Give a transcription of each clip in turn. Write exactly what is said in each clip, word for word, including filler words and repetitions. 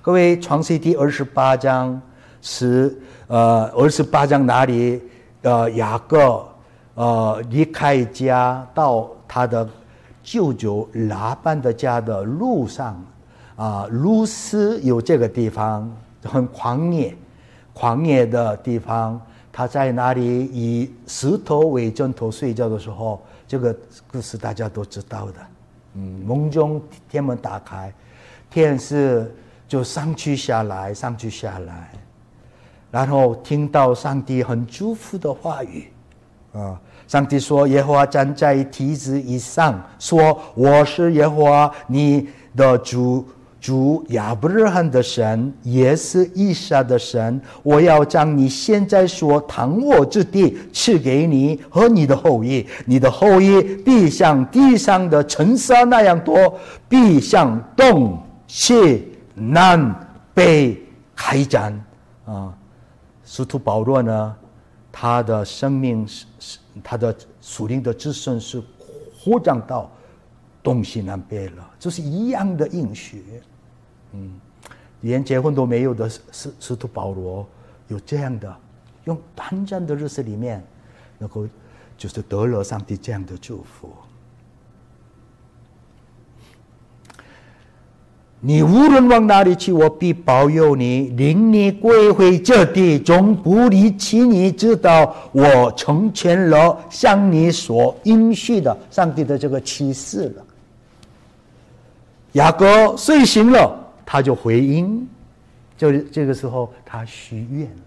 各位，创世记二十八章是呃二十八章哪里？呃，雅各呃离开家到他的舅舅拉班的家的路上啊，路斯有这个地方很狂野，狂野的地方，他在那里以石头为枕头睡觉的时候，这个故事大家都知道的。嗯，梦中天门打开，天使就上去下来，上去下来，然后听到上帝很祝福的话语啊。上帝说：“耶和华站在梯子以上，说我是耶和华你的主。”主亚伯拉罕的神，也是以撒的神，我要将你现在所躺卧之地赐给你和你的后裔，你的后裔必像地上的尘沙那样多，必向东西南北开展啊。使徒保罗呢，他的生命是他的属灵的子孙是扩张到东西南北了，就是一样的应许。嗯，连结婚都没有的使使徒保罗有这样的，用短暂的日子里面，能够就是得了上帝这样的祝福。你无论往哪里去，我必保佑你，领你归回这地，终不离弃你，直到我成全了向你所应许的上帝的这个启示了。雅各睡醒了。他就回应，就这个时候他许愿了。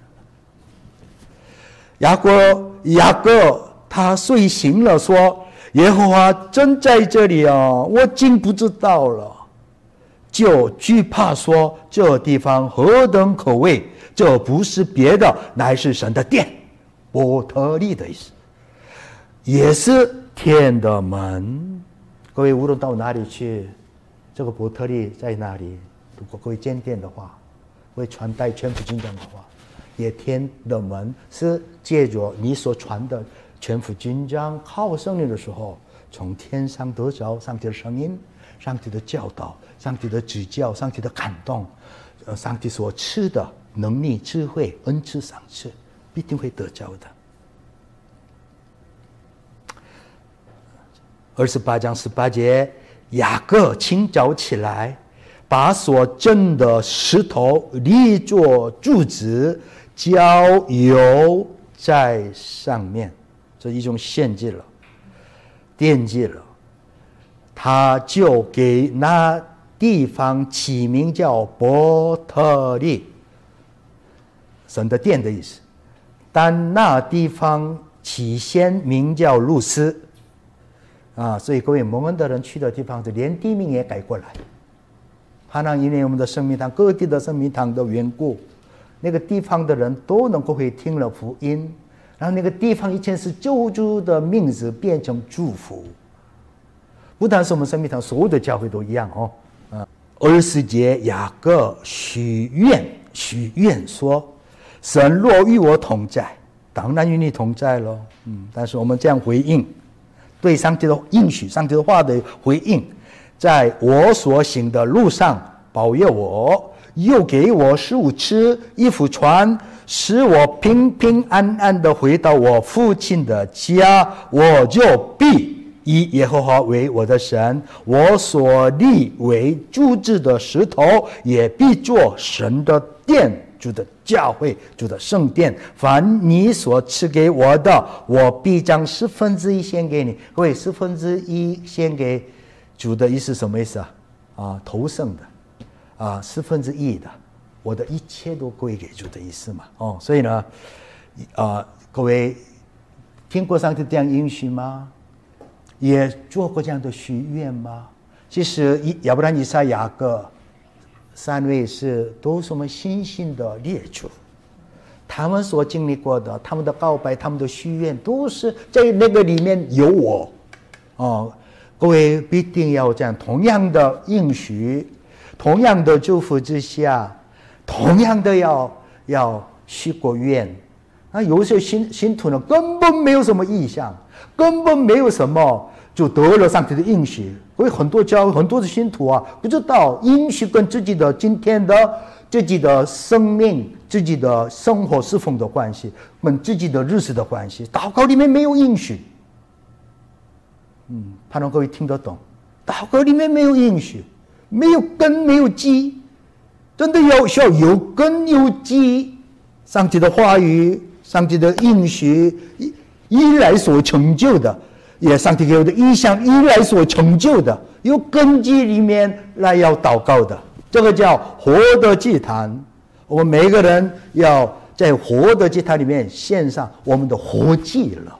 雅各雅各他睡醒了，说：“耶和华真在这里啊，我竟不知道了。”就惧怕说：“这地方何等可畏！这不是别的，乃是神的殿，伯特利的意思，也是天的门。”各位无论到哪里去，这个伯特利在哪里？如果各位见店的话，会传带全福音章的话，也天的门是借着你所传的全福音章靠圣灵的时候，从天上得着上帝的声音、上帝的教导、上帝的指教、上帝的感动，呃，上帝所赐的能力、智慧、恩赐、赏赐，必定会得着的。二十八章十八节，雅各清早起来，把所挣的石头立作柱子，浇油在上面，这一种献祭了，奠祭了。他就给那地方起名叫伯特利，神的殿的意思。但那地方起先名叫路斯啊，所以各位蒙恩的人去的地方，就连地名也改过来。哈拿因为我们的生命堂，各地的生命堂的缘故，那个地方的人都能够会听了福音，然后那个地方以前是救主的名字变成祝福。不但是我们生命堂，所有的教会都一样哦。啊，二十节雅各许愿，许愿说：“神若与我同在，当然与你同在了。”嗯，但是我们这样回应，对上帝的应许、上帝的话的回应。在我所行的路上保佑我，又给我食物吃，衣服穿，使我平平安安的回到我父亲的家，我就必以耶和华为我的神，我所立为柱子的石头也必做神的殿，主的教会，主的圣殿。凡你所赐给我的，我必将十分之一献给你。各位，十分之一献给主的意思什么意思啊？啊，头生的，啊，四分之一的，我的一切都归给主的意思嘛。哦，所以呢，啊，各位听过上帝这样应许吗？也做过这样的许愿吗？其实亚伯兰、以撒、雅各三位是都是我们信心的列祖，他们所经历过的，他们的告白、他们的许愿，都是在那个里面有我。哦。各位必定要这样，同样的应许，同样的祝福之下，同样的要要许过愿。那有些信信徒呢，根本没有什么意向，根本没有什么就得了上帝的应许。所以很多教很多的信徒啊，不知道应许跟自己的今天的自己的生命、自己的生活侍奉的关系，跟自己的日子的关系。祷告里面没有应许，嗯，盼望各位听得懂。祷告里面没有应许，没有根，没有基，真的要需要有根有基。上帝的话语、上帝的应许依赖所成就的。也上帝给我的意向依赖所成就的，有根基里面来要祷告的，这个叫活的祭坛。我们每一个人要在活的祭坛里面献上我们的活祭了。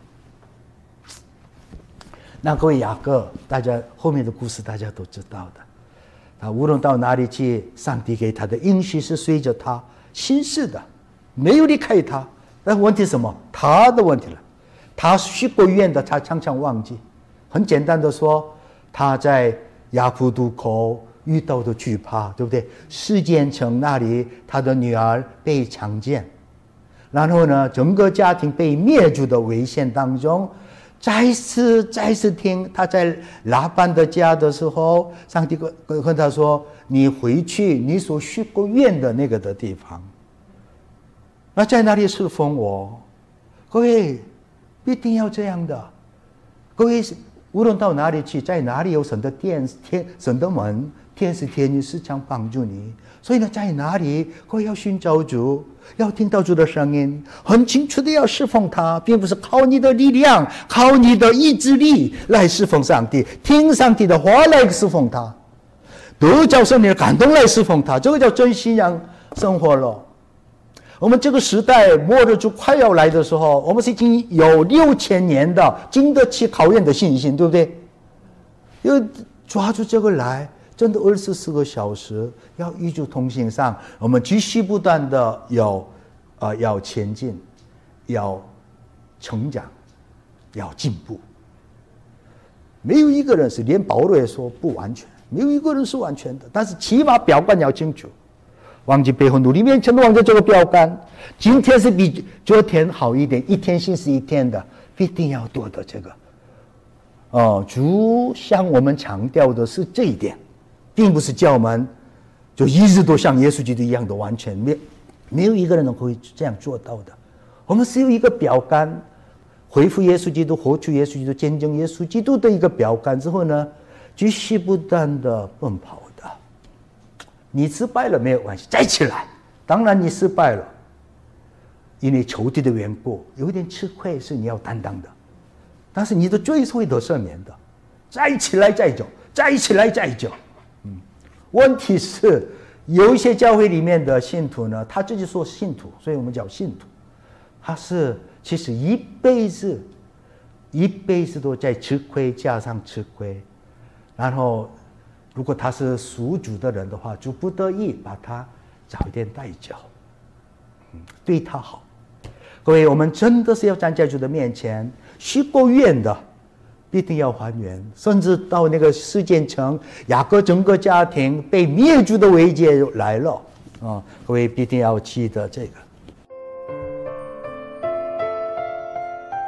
那各位雅各，大家后面的故事大家都知道的，他无论到哪里去，上帝给他的应许是随着他行事的，没有离开他。但问题是什么？他的问题了。他许过愿的，他常常忘记。很简单的说，他在雅库渡口遇到的惧怕，对不对？事件城那里，他的女儿被强奸，然后呢，整个家庭被灭族的危险当中，再次再次听他在拉班的家的时候，上帝跟跟他说：“你回去你所许过愿的那个的地方，那在哪里侍奉我？”各位。一定要这样的，各位无论到哪里去，在哪里有神的殿、天神的门，天使天女时常帮助你。所以呢，在哪里各位要寻找主，要听到主的声音，很清楚的要侍奉他，并不是靠你的力量、靠你的意志力来侍奉上帝，听上帝的话来侍奉他，得着圣灵的感动来侍奉他，这个叫真信仰生活了。我们这个时代末日就快要来的时候，我们是已经有六千年的经得起考验的信心，对不对？要抓住这个来，真的二十四个小时要与主同行上，我们继续不断的要呃要前进，要成长，要进步。没有一个人是，连保罗也说不完全，没有一个人是完全的，但是起码标杆要清楚。忘记背后努力面前的忘记这个标杆，今天是比昨天好一点，一天新是一天的，必定要多的这个。哦，主向我们强调的是这一点，并不是叫我们就一直都像耶稣基督一样的完全，没没有一个人能够这样做到的。我们是有一个标杆，恢复耶稣基督、活出耶稣基督、见证耶稣基督的一个标杆之后呢，继续不断的奔跑。你失败了没有关系，再起来。当然你失败了，因为仇敌的缘故，有点吃亏是你要担当的，但是你的罪是会得赦免的。再起来再走，再起来再走。嗯，问题是有一些教会里面的信徒呢，他自己说信徒，所以我们叫信徒，他是其实一辈子一辈子都在吃亏加上吃亏，然后如果他是属主的人的话，就不得已把他早一点带走，嗯，对他好。各位，我们真的是要站在主的面前，许过愿的，必定要还原，甚至到那个事件城，雅各整个家庭被灭族的危机来了啊！各位必定要记得这个。